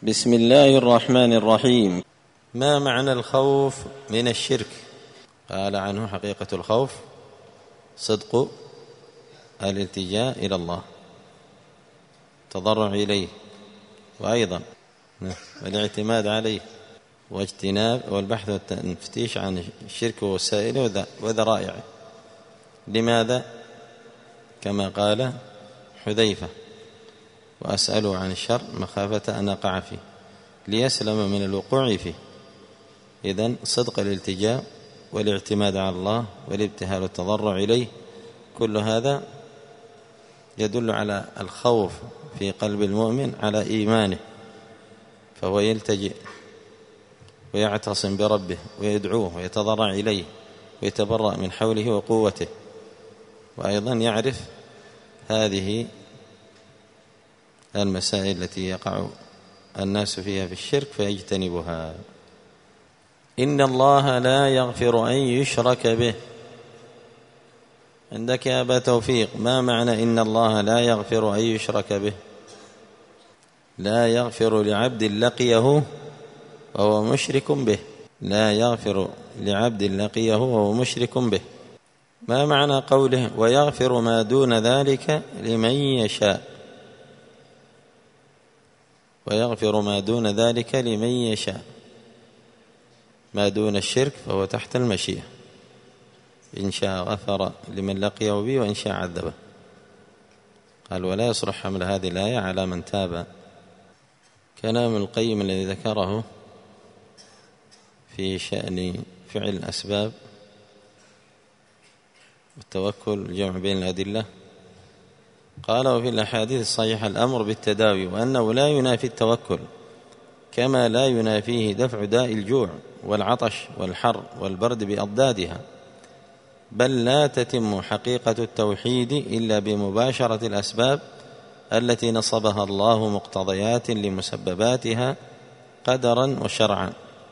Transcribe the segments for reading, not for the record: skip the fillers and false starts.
بسم الله الرحمن الرحيم. ما معنى الخوف من الشرك؟ قال عنه حقيقة الخوف صدق الالتجاء إلى الله، تضرع إليه، وأيضا والاعتماد عليه، واجتناب والبحث والتفتيش عن الشرك ووسائله وذرائعه. لماذا؟ كما قال حذيفة: وأسأله عن الشر مخافة أن أقع فيه ليسلم من الوقوع فيه. إذن صدق الالتجاء والاعتماد على الله والابتهال والتضرع إليه، كل هذا يدل على الخوف في قلب المؤمن على إيمانه، فهو يلتجئ ويعتصم بربه ويدعوه ويتضرع إليه ويتبرأ من حوله وقوته، وأيضا يعرف هذه المسائل التي يقع الناس فيها في الشرك فيجتنبها. إن الله لا يغفر أن يشرك به. عندك يا أبا توفيق، ما معنى إن الله لا يغفر أن يشرك به؟ لا يغفر لعبد لقيه وهو مشرك به، لا يغفر لعبد لقيه وهو مشرك به. ما معنى قوله ويغفر ما دون ذلك لمن يشاء؟ ويغفر ما دون ذلك لمن يشاء، ما دون الشرك فهو تحت المشيئة، إن شاء غفر لمن لقيه به وإن شاء عذبه. قال ولا يصلح حمل هذه الآية على من تاب. كلام القيم الذي ذكره في شأن فعل الأسباب والتوكل والجمع بين الأدلة، قال وفي الأحاديث الصحيحة الأمر بالتداوي، وأنه لا ينافي التوكل كما لا ينافيه دفع داء الجوع والعطش والحر والبرد بأضدادها، بل لا تتم حقيقة التوحيد إلا بمباشرة الأسباب التي نصبها الله مقتضيات لمسبباتها قدرا وشرعا،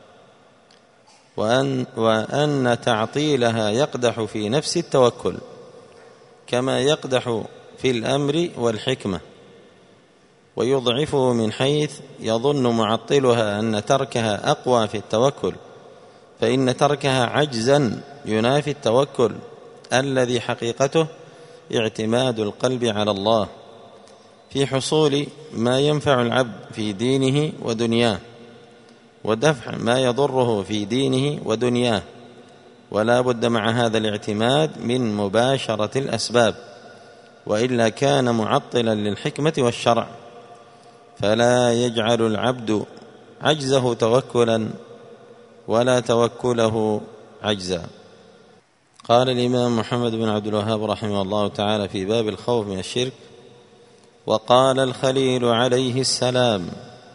وأن تعطيلها يقدح في نفس التوكل كما يقدح في الأمر والحكمة، ويضعفه من حيث يظن معطلها أن تركها أقوى في التوكل، فإن تركها عجزا ينافي التوكل الذي حقيقته اعتماد القلب على الله في حصول ما ينفع العبد في دينه ودنياه، ودفع ما يضره في دينه ودنياه. ولا بد مع هذا الاعتماد من مباشرة الأسباب، وإلا كان معطلا للحكمة والشرع، فلا يجعل العبد عجزه توكلا ولا توكله عجزا. قال الإمام محمد بن عبد الوهاب رحمه الله تعالى في باب الخوف من الشرك: وقال الخليل عليه السلام: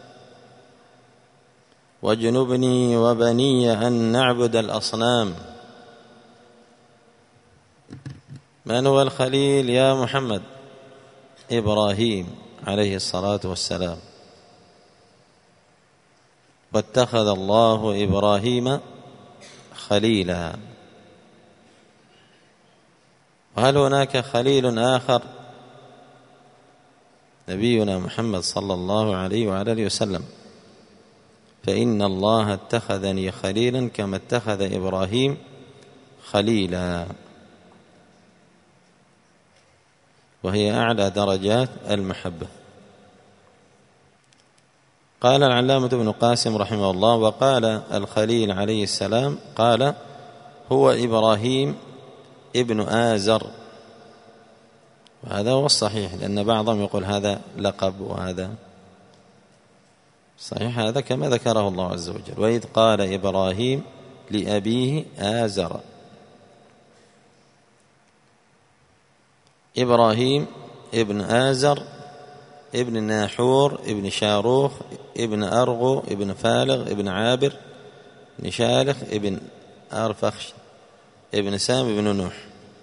واجنبني وبني أن نعبد الأصنام. من هو الخليل يا محمد؟ إبراهيم عليه الصلاة والسلام. واتخذ الله إبراهيم خليلا. وهل هناك خليل آخر؟ نبينا محمد صلى الله عليه وعلى آله وسلم، فإن الله اتخذني خليلا كما اتخذ إبراهيم خليلا، وهي أعلى درجات المحبة. قال العلامة ابن قاسم رحمه الله: وقال الخليل عليه السلام قال هو إبراهيم ابن آزر. وهذا هو الصحيح، لأن بعضهم يقول هذا لقب وهذا صحيح، هذا كما ذكره الله عز وجل: وإذ قال إبراهيم لأبيه آزر. إبراهيم ابن آزر ابن ناحور ابن شاروخ ابن أرغو ابن فالغ ابن عابر ابن شالخ ابن أرفخش ابن سام ابن نوح.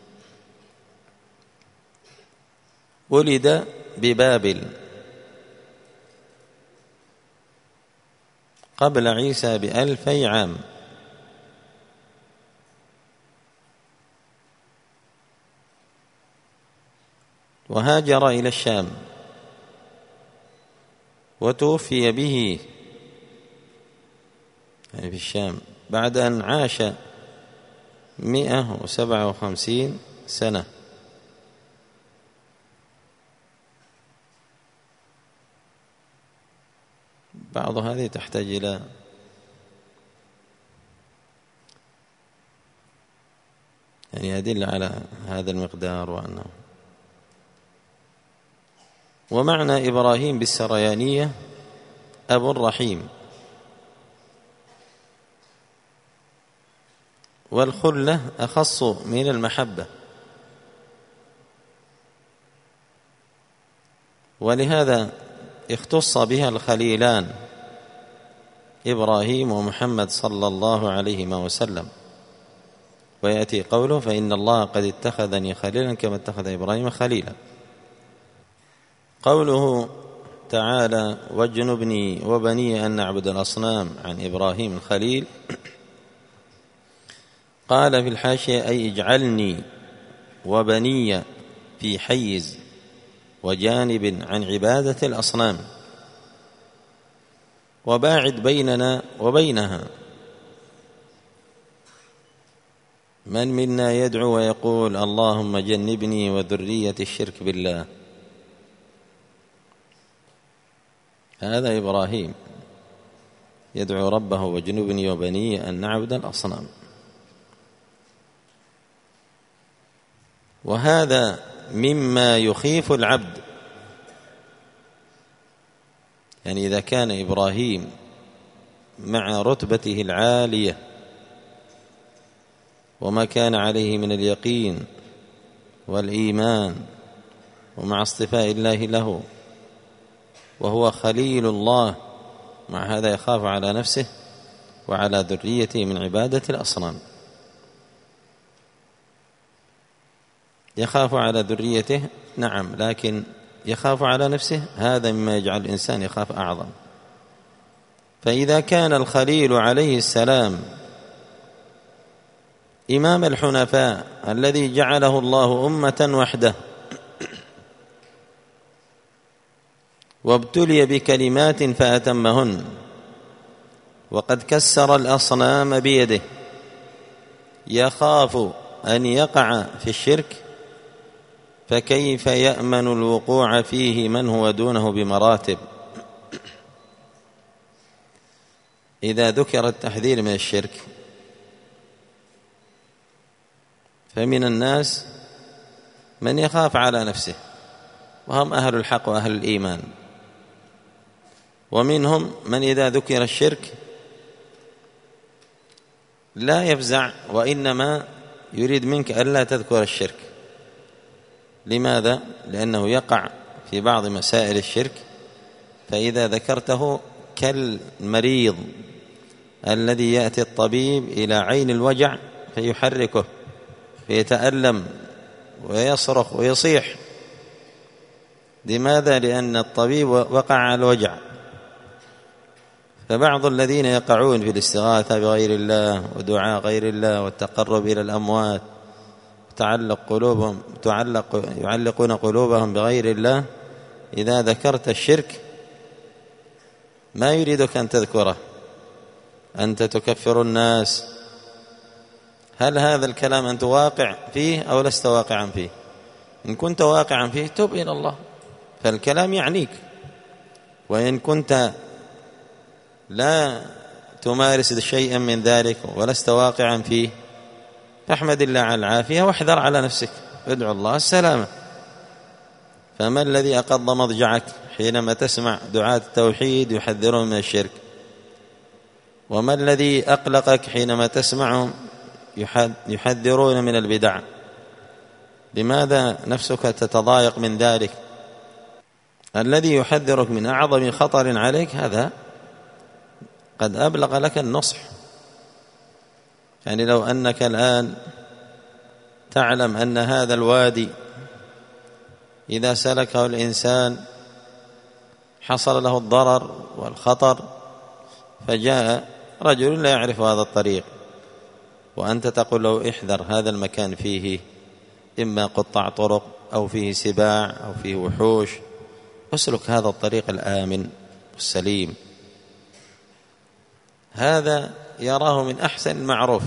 ولد ببابل قبل عيسى ب2000 عام، وهاجر إلى الشام، وتوفي به يعني في الشام بعد أن عاش 157 سنة. بعض هذه تحتاج إلى يعني أدلة على هذا المقدار. وأنه ومعنى إبراهيم بالسريانية أبو الرحيم، والخلة أخص من المحبة، ولهذا اختص بها الخليلان إبراهيم ومحمد صلى الله عليه وسلم. ويأتي قوله: فإن الله قد اتخذني خليلا كما اتخذ إبراهيم خليلا. قوله تعالى: واجنبني وبني أن نعبد الأصنام، عن إبراهيم الخليل، قال في الحاشية: أي اجعلني وبني في حيز وجانب عن عبادة الأصنام، وباعد بيننا وبينها. من منا يدعو ويقول: اللهم جنبني وذرية الشرك بالله؟ هذا إبراهيم يدعو ربه: واجنبني وبني أن نعبد الأصنام. وهذا مما يخيف العبد. يعني إذا كان إبراهيم مع رتبته العالية وما كان عليه من اليقين والإيمان، ومع اصطفاء الله له، وهو خليل الله، مع هذا يخاف على نفسه وعلى ذريته من عبادة الأصنام. يخاف على ذريته نعم، لكن يخاف على نفسه، هذا مما يجعل الإنسان يخاف أعظم. فإذا كان الخليل عليه السلام إمام الحنفاء الذي جعله الله أمة وحده، وابتلي بكلمات فأتمهن، وقد كسر الأصنام بيده، يخاف أن يقع في الشرك، فكيف يأمن الوقوع فيه من هو دونه بمراتب؟ إذا ذكر التحذير من الشرك فمن الناس من يخاف على نفسه، وهم أهل الحق وأهل الإيمان، ومنهم من إذا ذكر الشرك لا يفزع، وإنما يريد منك ألا تذكر الشرك. لماذا؟ لأنه يقع في بعض مسائل الشرك، فإذا ذكرته كالمريض الذي يأتي الطبيب إلى عين الوجع فيحركه فيتألم ويصرخ ويصيح. لماذا؟ لأن الطبيب وقع على الوجع. فبعض الذين يقعون في الاستغاثة بغير الله ودعاء غير الله والتقرب إلى الأموات يعلقون قلوبهم بغير الله، إذا ذكرت الشرك ما يريدك أن تذكره، أنت تكفر الناس. هل هذا الكلام أنت واقع فيه أو لست واقعا فيه؟ إن كنت واقعا فيه تب إلى الله، فالكلام يعنيك. وإن كنت لا تمارس شيئا من ذلك ولست واقعا فيه فاحمد الله على العافية واحذر على نفسك، ادعو الله السلامة. فما الذي أقض مضجعك حينما تسمع دعاة التوحيد يحذرون من الشرك؟ وما الذي أقلقك حينما تسمعهم يحذرون من البدع؟ لماذا نفسك تتضايق من ذلك؟ الذي يحذرك من أعظم خطر عليك هذا قد أبلغ لك النصح. يعني لو أنك الآن تعلم أن هذا الوادي إذا سلكه الإنسان حصل له الضرر والخطر، فجاء رجل لا يعرف هذا الطريق وأنت تقول له احذر، هذا المكان فيه إما قطاع طرق أو فيه سباع أو فيه وحوش، اسلك هذا الطريق الآمن السليم. هذا يراه من أحسن المعروف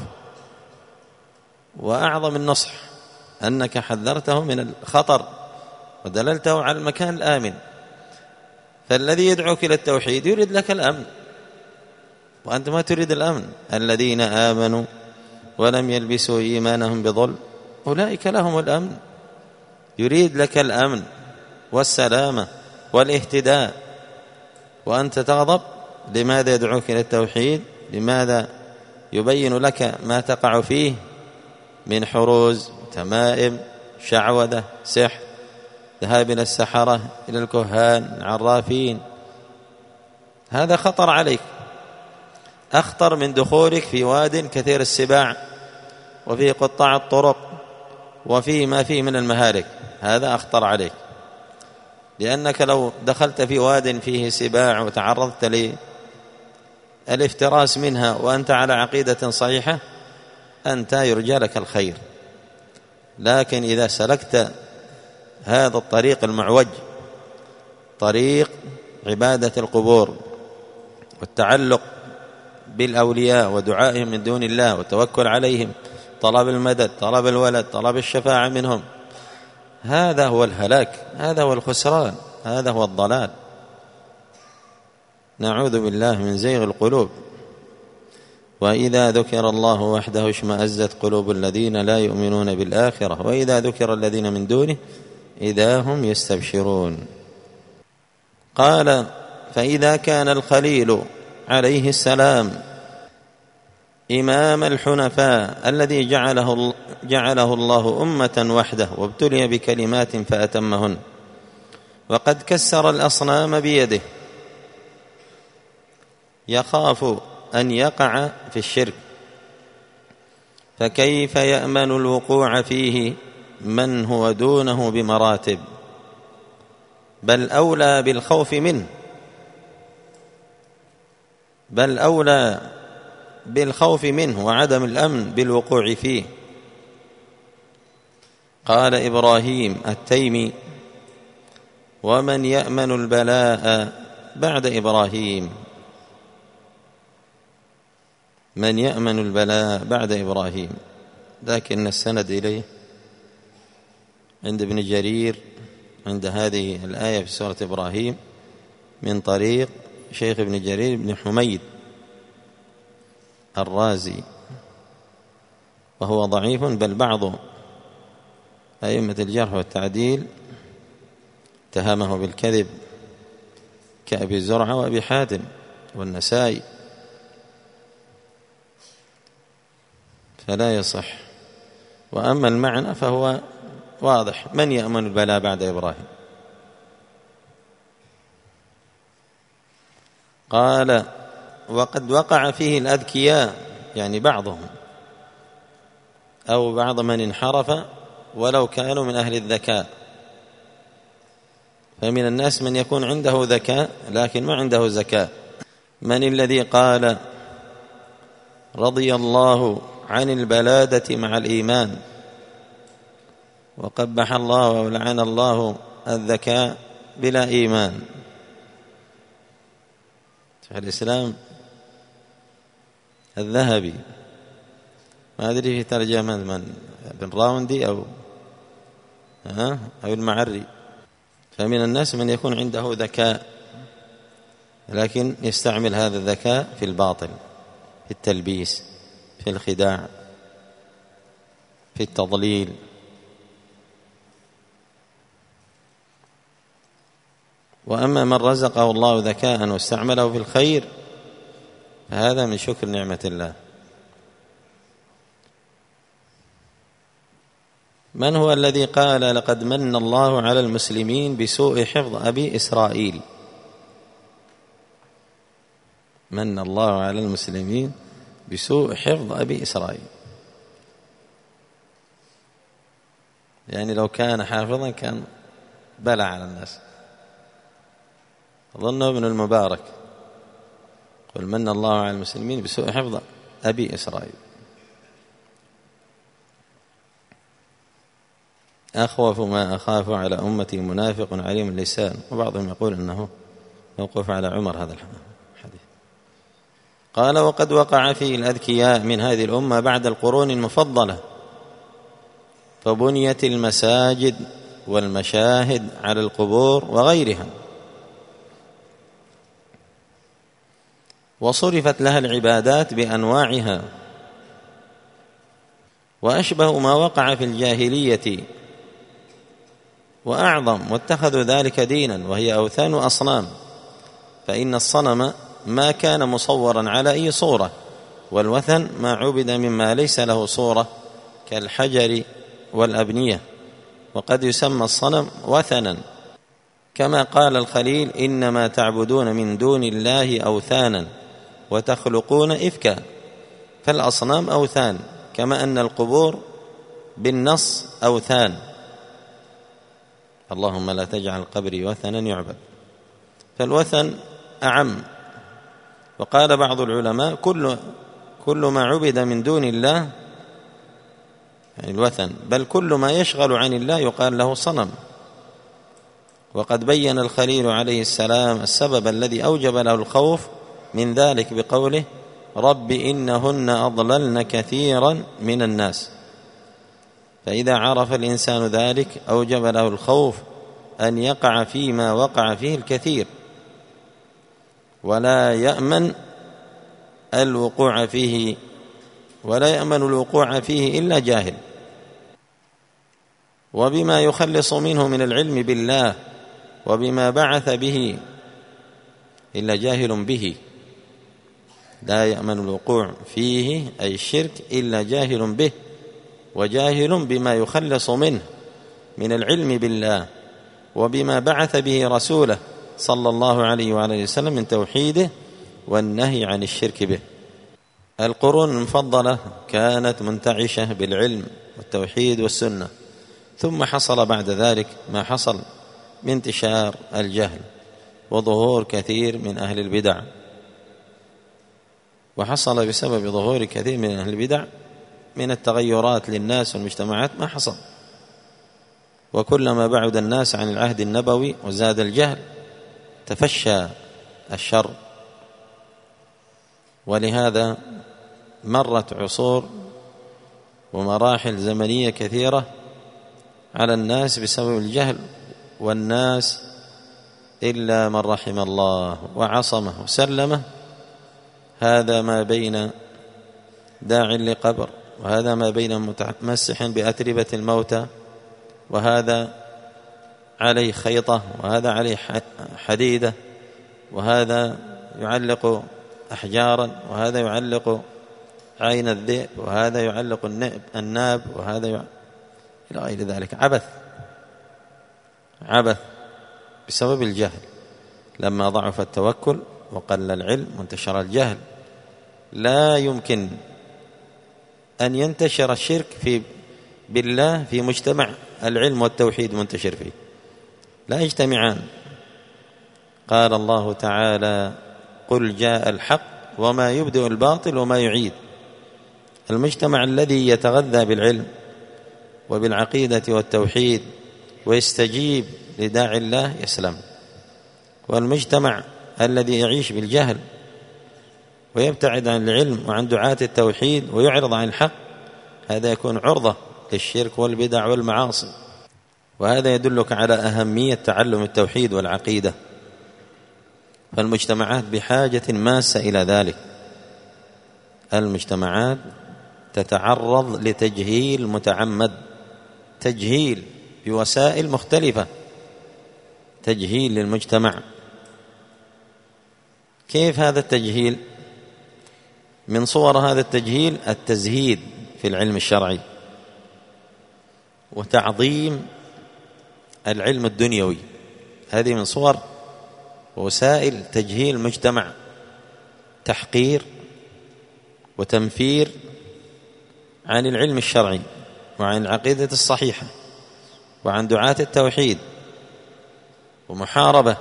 وأعظم النصح، أنك حذرته من الخطر ودللته على المكان الآمن. فالذي يدعوك إلى التوحيد يريد لك الأمن، وأنت ما تريد الأمن. الذين آمنوا ولم يلبسوا إيمانهم بظلم أولئك لهم الأمن. يريد لك الأمن والسلامة والاهتداء، وأنت تغضب. لماذا يدعوك إلى التوحيد؟ لماذا يبين لك ما تقع فيه من حروز، تمائم، شعوذة، سحر، ذهاب إلى السحرة، إلى الكهان، العرافين. هذا خطر عليك، أخطر من دخولك في واد كثير السباع وفيه قطاع الطرق وفيه ما فيه من المهالك. هذا أخطر عليك، لأنك لو دخلت في واد فيه سباع وتعرضت للافتراس منها وأنت على عقيدة صحيحة، أنت يرجى لك الخير. لكن إذا سلكت هذا الطريق المعوج، طريق عبادة القبور والتعلق بالأولياء ودعائهم من دون الله والتوكل عليهم، طلب المدد، طلب الولد، طلب الشفاعة منهم، هذا هو الهلاك، هذا هو الخسران، هذا هو الضلال. نعوذ بالله من زيغ القلوب. وإذا ذكر الله وحده اشمأزت قلوب الذين لا يؤمنون بالآخرة وإذا ذكر الذين من دونه إذا هم يستبشرون. قال: فإذا كان الخليل عليه السلام إمام الحنفاء الذي جعله الله أمة وحده وابتلي بكلمات فأتمهن، وقد كسر الأصنام بيده، يخاف أن يقع في الشرك، فكيف يأمن الوقوع فيه من هو دونه بمراتب؟ بل أولى بالخوف منه، بل أولى بالخوف منه وعدم الأمن بالوقوع فيه. قال إبراهيم التيمي: ومن يأمن البلاء بعد إبراهيم؟ من يأمن البلاء بعد إبراهيم، لكن السند إليه عند ابن جرير عند هذه الآية في سورة إبراهيم من طريق شيخ ابن جرير بن حميد الرازي، وهو ضعيف، بل بعض أئمة الجرح والتعديل اتهمه بالكذب كأبي زرعة وأبي حاتم والنسائي، فلا يصح. وأما المعنى فهو واضح: من يأمن البلاء بعد إبراهيم؟ قال: وقد وقع فيه الأذكياء، يعني بعضهم أو بعض من انحرف ولو كانوا من أهل الذكاء. فمن الناس من يكون عنده ذكاء لكن ما عنده زكاة. من الذي قال: رضي الله عن البلادة مع الإيمان، وقبح الله ولعن الله الذكاء بلا إيمان؟ شيخ الإسلام الذهبي، ما أدري في ترجمة من ابن راوندي أو المعري. فمن الناس من يكون عنده ذكاء لكن يستعمل هذا الذكاء في الباطل، في التلبيس، في الخداع، في التضليل. وأما من رزقه الله ذكاء واستعمله في الخير فهذا من شكر نعمة الله. من هو الذي قال: لقد من الله على المسلمين بسوء حفظ أبي إسرائيل؟ من الله على المسلمين بسوء حفظ أبي إسرائيل، يعني لو كان حافظا كان بلى على الناس. أظنه ابن المبارك قل: من الله على المسلمين بسوء حفظ أبي إسرائيل. أخوف ما أخاف على أمتي منافق عليم اللسان. وبعضهم يقول أنه موقوف على عمر هذا الحديث. قال: وقد وقع فيه الأذكياء من هذه الأمة بعد القرون المفضلة، فبنيت المساجد والمشاهد على القبور وغيرها، وصرفت لها العبادات بأنواعها، وأشبه ما وقع في الجاهلية وأعظم، واتخذوا ذلك دينا، وهي أوثان وأصنام. فإن الصنم ما كان مصورا على أي صورة، والوثن ما عبد مما ليس له صورة كالحجر والأبنية، وقد يسمى الصنم وثنا، كما قال الخليل: إنما تعبدون من دون الله أوثانا وتخلقون إفكا. فالأصنام أوثان، كما أن القبور بالنص أوثان. اللهم لا تجعل قبري وثنا يعبد. فالوثن أعم. وقال بعض العلماء: كل ما عبد من دون الله، يعني الوثن، بل كل ما يشغل عن الله يقال له صنم. وقد بين الخليل عليه السلام السبب الذي أوجب له الخوف من ذلك بقوله: رب إنهن أضللن كثيرا من الناس. فإذا عرف الإنسان ذلك أوجب له الخوف أن يقع فيما وقع فيه الكثير، ولا يأمن الوقوع فيه إلا جاهل. وبما يخلص منه من العلم بالله وبما بعث به إلا جاهل به. لا يأمن الوقوع فيه أي الشرك إلا جاهل به، وجاهل بما يخلص منه من العلم بالله وبما بعث به رسوله صلى الله عليه وعلى وسلم من توحيده والنهي عن الشرك به. القرون المفضلة كانت منتعشة بالعلم والتوحيد والسنة، ثم حصل بعد ذلك ما حصل من انتشار الجهل وظهور كثير من أهل البدع. وحصل بسبب ظهور كثير من أهل البدع من التغيرات للناس والمجتمعات ما حصل. وكلما بعد الناس عن العهد النبوي وزاد الجهل تفشى الشر. ولهذا مرت عصور ومراحل زمنية كثيرة على الناس بسبب الجهل، والناس إلا من رحم الله وعصمه وسلمه. هذا ما بين داع لقبر، وهذا ما بين متمسح بأتربة الموتى، وهذا عليه خيطة، وهذا عليه حديدة، وهذا يعلق أحجارا، وهذا يعلق عين الذئب، وهذا يعلق الناب، وهذا إلى غير ذلك. عبث بسبب الجهل. لما ضعف التوكل وقل العلم وانتشر الجهل، لا يمكن أن ينتشر الشرك بالله في مجتمع العلم والتوحيد منتشر فيه، لا يجتمعان. قال الله تعالى: قل جاء الحق وما يبدئ الباطل وما يعيد. المجتمع الذي يتغذى بالعلم وبالعقيدة والتوحيد ويستجيب لداعي الله يسلم، والمجتمع الذي يعيش بالجهل ويبتعد عن العلم وعن دعاة التوحيد ويعرض عن الحق، هذا يكون عرضة للشرك والبدع والمعاصي. وهذا يدلك على أهمية تعلم التوحيد والعقيدة. فالمجتمعات بحاجة ماسة إلى ذلك. المجتمعات تتعرض لتجهيل متعمد، تجهيل بوسائل مختلفة، تجهيل للمجتمع. كيف هذا التجهيل؟ من صور هذا التجهيل التزهيد في العلم الشرعي وتعظيم العلم الدنيوي. هذه من صور ووسائل تجهيل المجتمع، تحقير وتنفير عن العلم الشرعي وعن العقيدة الصحيحة وعن دعاة التوحيد، ومحاربة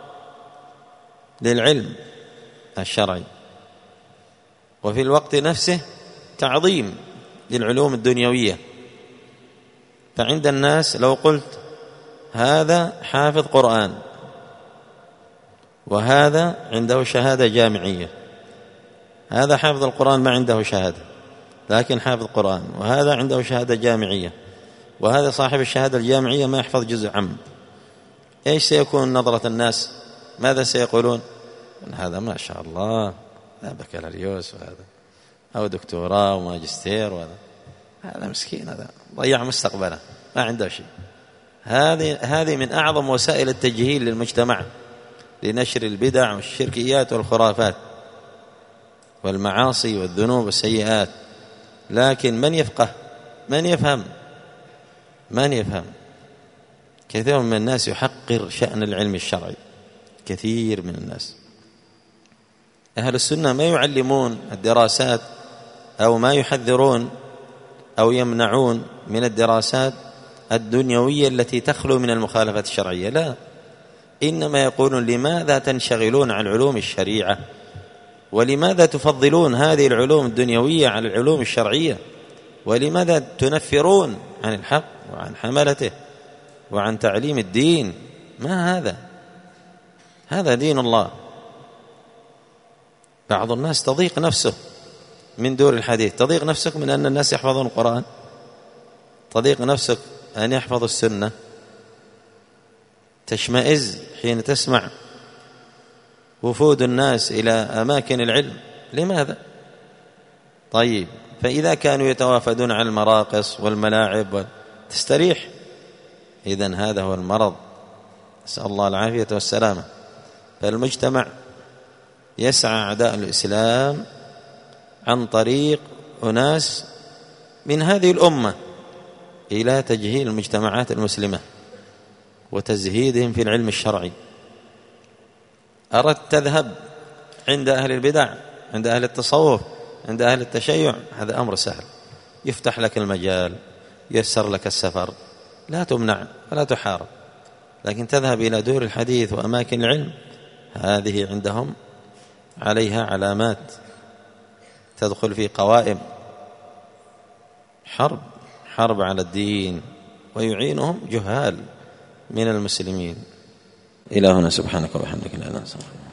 للعلم الشرعي. وفي الوقت نفسه تعظيم للعلوم الدنيوية. فعند الناس لو قلت هذا حافظ قرآن وهذا عنده شهادة جامعية. هذا حافظ القرآن ما عنده شهادة لكن حافظ قرآن، وهذا عنده شهادة جامعية، وهذا صاحب الشهادة الجامعية ما يحفظ جزء عام. إيش سيكون نظرة الناس؟ ماذا سيقولون؟ هذا ما شاء الله لا بكالوريوس وهذا أو دكتوراه وماجستير، وهذا هذا مسكين، هذا ضيع مستقبله ما عنده شيء. هذه من أعظم وسائل التجهيل للمجتمع لنشر البدع والشركيات والخرافات والمعاصي والذنوب والسيئات. لكن من يفقه؟ من يفهم؟ من يفهم؟ كثير من الناس يحقر شأن العلم الشرعي، كثير من الناس. أهل السنة ما يعلمون الدراسات أو ما يحذرون أو يمنعون من الدراسات الدنيوية التي تخلو من المخالفات الشرعية، لا، إنما يقولون لماذا تنشغلون عن علوم الشريعة، ولماذا تفضلون هذه العلوم الدنيوية على العلوم الشرعية، ولماذا تنفرون عن الحق وعن حملته وعن تعليم الدين؟ ما هذا دين الله. بعض الناس تضيق نفسه من دور الحديث. تضيق نفسك من أن الناس يحفظون القرآن، تضيق نفسك أن يحفظ السنة، تشمئز حين تسمع وفود الناس إلى أماكن العلم. لماذا؟ طيب، فإذا كانوا يتوافدون على المراقص والملاعب تستريح. إذن هذا هو المرض، نسأل الله العافية والسلامة. فالمجتمع يسعى أعداء الإسلام عن طريق أناس من هذه الأمة إلى تجهيل المجتمعات المسلمة وتزهيدهم في العلم الشرعي. أردت تذهب عند أهل البدع، عند أهل التصوف، عند أهل التشيع، هذا أمر سهل، يفتح لك المجال، ييسر لك السفر، لا تمنع ولا تحارب. لكن تذهب إلى دور الحديث وأماكن العلم، هذه عندهم عليها علامات، تدخل في قوائم حرب على الدين، ويعينهم جهال من المسلمين. إلى هنا، سبحانك وبحمدك لا إله إلا أنت.